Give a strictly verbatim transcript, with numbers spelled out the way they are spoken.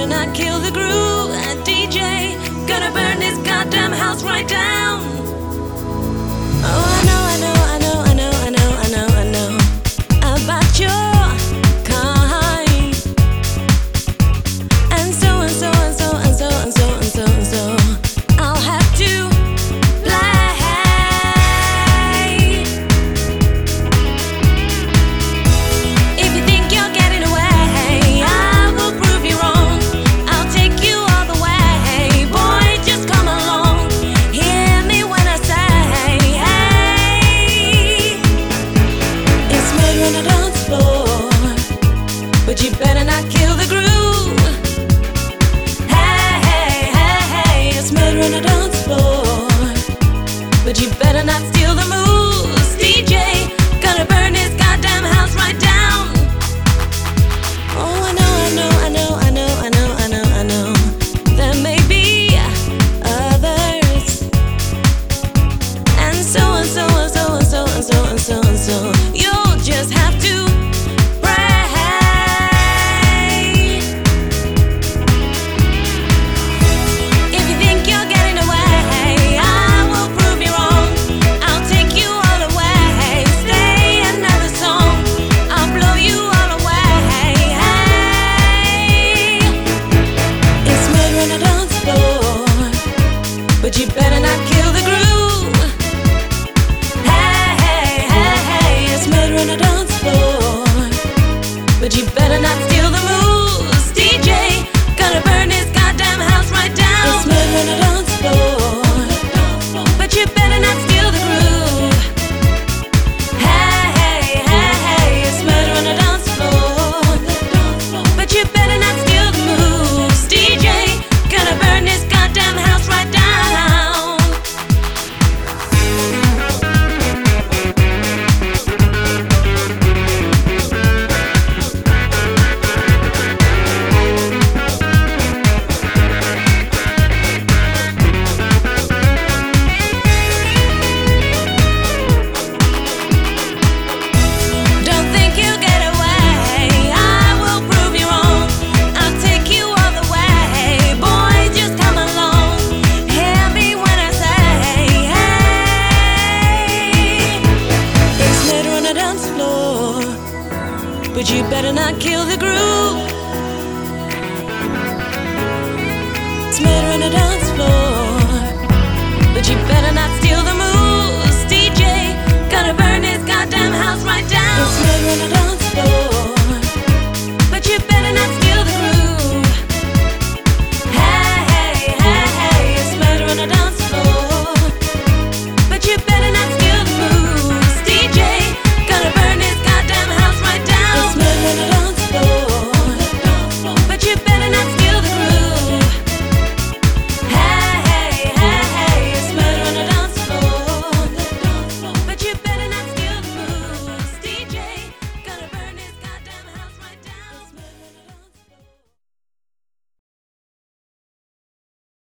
better not kill the groove. And D J, gonna burn this goddamn house right down. Oh, I know, I know, I know, I know, I know, I know, I know about your kind. And so and so and so and so and so and so and so. I'll have to play. If you think you're getting away, I will prove you wrong. I'll take you all the way. Boy, just come along. Hear me when I say, hey, it's murder on the dance floor, but you better not kill the groove. Hey, hey, hey, hey, it's murder on the dance floor, but you better not